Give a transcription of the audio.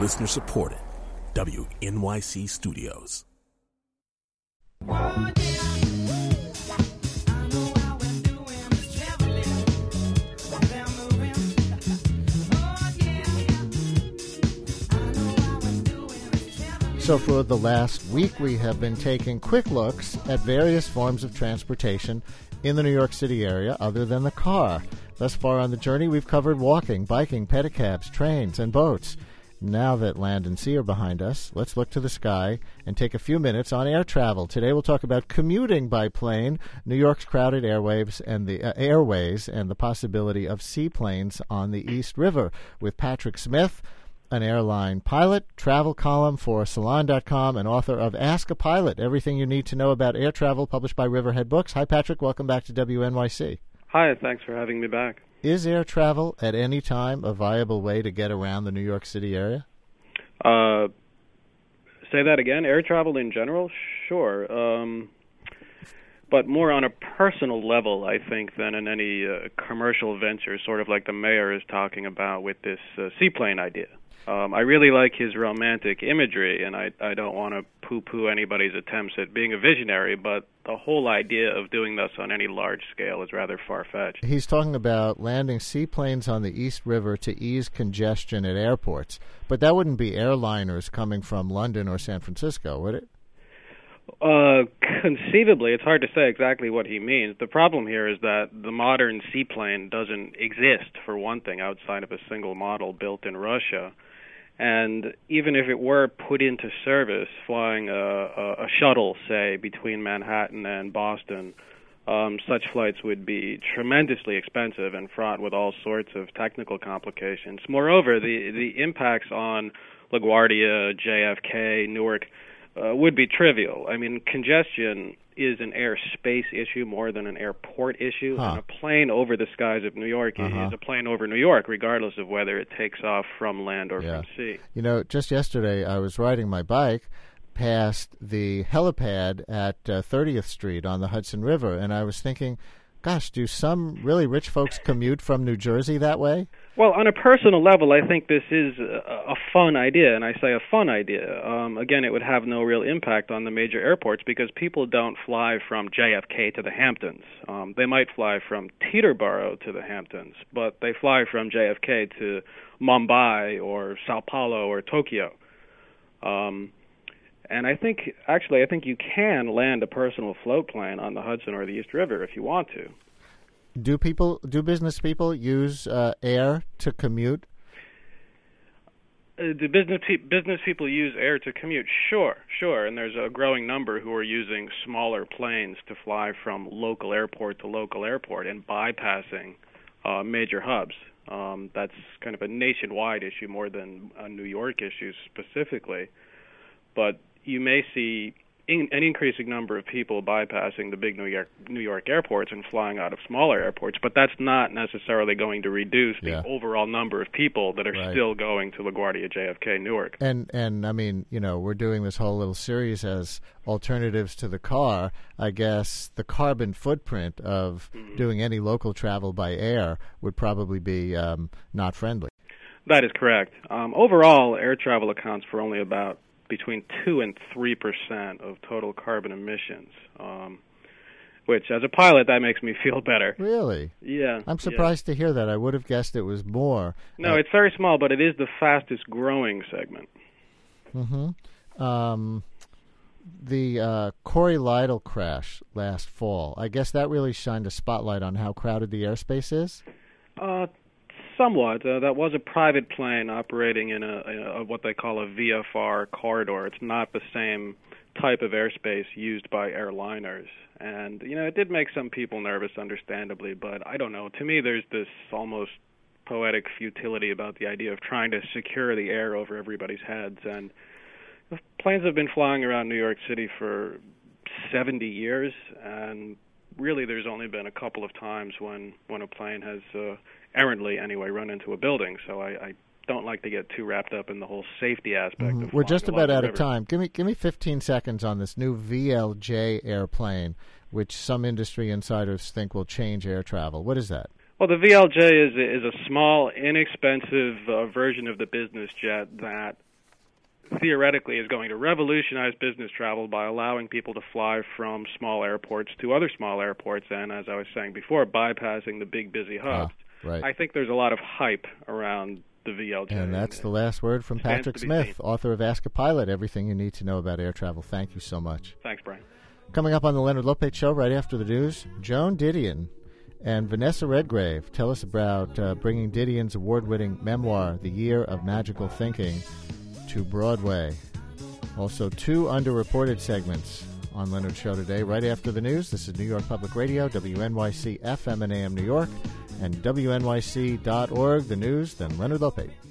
Listener supported. WNYC Studios. So for the last week, we have been taking quick looks at various forms of transportation in the New York City area other than the car. Thus far on the journey, we've covered walking, biking, pedicabs, trains, and boats. Now that land and sea are behind us, let's look to the sky and take a few minutes on air travel. Today we'll talk about commuting by plane, New York's crowded airways and the possibility of seaplanes on the East River with Patrick Smith, an airline pilot, travel column for Salon.com, and author of Ask a Pilot, Everything You Need to Know About Air Travel, published by Riverhead Books. Hi, Patrick. Welcome back to WNYC. Hi, thanks for having me back. Is air travel at any time a viable way to get around the New York City area? Say that again? Air travel in general? Sure. But more on a personal level, I think, than in any commercial venture, sort of like the mayor is talking about with this seaplane idea. I really like his romantic imagery, and I don't want to poo-poo anybody's attempts at being a visionary, but the whole idea of doing this on any large scale is rather far-fetched. He's talking about landing seaplanes on the East River to ease congestion at airports, but that wouldn't be airliners coming from London or San Francisco, would it? Conceivably, it's hard to say exactly what he means. The problem here is that the modern seaplane doesn't exist, for one thing, outside of a single model built in Russia. And even if it were put into service, flying a shuttle, say, between Manhattan and Boston, such flights would be tremendously expensive and fraught with all sorts of technical complications. Moreover, the impacts on LaGuardia, JFK, Newark would be trivial. I mean, congestion is an airspace issue more than an airport issue, and a plane over the skies of New York is a plane over New York, regardless of whether it takes off from land or from sea. You know, just yesterday I was riding my bike past the helipad at 30th Street on the Hudson River, and I was thinking, gosh, do some really rich folks commute from New Jersey that way? Well, on a personal level, I think this is a fun idea, and I say a fun idea. Again, it would have no real impact on the major airports because people don't fly from JFK to the Hamptons. They might fly from Teterboro to the Hamptons, but they fly from JFK to Mumbai or Sao Paulo or Tokyo. And I think you can land a personal float plane on the Hudson or the East River if you want to. Do business people use air to commute? Do business people use air to commute? Sure. And there's a growing number who are using smaller planes to fly from local airport to local airport and bypassing major hubs. That's kind of a nationwide issue more than a New York issue specifically. But you may see an increasing number of people bypassing the big New York airports and flying out of smaller airports, but that's not necessarily going to reduce the overall number of people that are still going to LaGuardia, JFK, Newark. And I mean, you know, we're doing this whole little series as alternatives to the car. I guess the carbon footprint of doing any local travel by air would probably be not friendly. That is correct. Overall, air travel accounts for only about between 2 and 3% of total carbon emissions, which, as a pilot, that makes me feel better. Really? Yeah. I'm surprised to hear that. I would have guessed it was more. No, it's very small, but it is the fastest growing segment. The Corey Lytle crash last fall, I guess that really shined a spotlight on how crowded the airspace is? Somewhat. That was a private plane operating in a what they call a VFR corridor. It's not the same type of airspace used by airliners. And, you know, it did make some people nervous, understandably, but I don't know. To me, there's this almost poetic futility about the idea of trying to secure the air over everybody's heads. And planes have been flying around New York City for 70 years, and really there's only been a couple of times when a plane has errantly anyway run into a building, so I don't like to get too wrapped up in the whole safety aspect of We're just about out of river. time. Give me 15 seconds on this new VLJ airplane, which some industry insiders think will change air travel. What is that? Well, the VLJ is a small, inexpensive version of the business jet that theoretically is going to revolutionize business travel by allowing people to fly from small airports to other small airports and, as I was saying before, bypassing the big busy hubs. Right. I think there's a lot of hype around the VLJ. And that's the last word from Patrick Smith, author of Ask a Pilot, Everything You Need to Know About Air Travel. Thank you so much. Thanks, Brian. Coming up on the Leonard Lopate Show right after the news, Joan Didion and Vanessa Redgrave tell us about bringing Didion's award-winning memoir, The Year of Magical Thinking, to Broadway. Also, 2 underreported segments on Leonard's Show today. Right after the news, this is New York Public Radio, WNYC FM and AM New York, and WNYC.org, the news, then Leonard Lopate.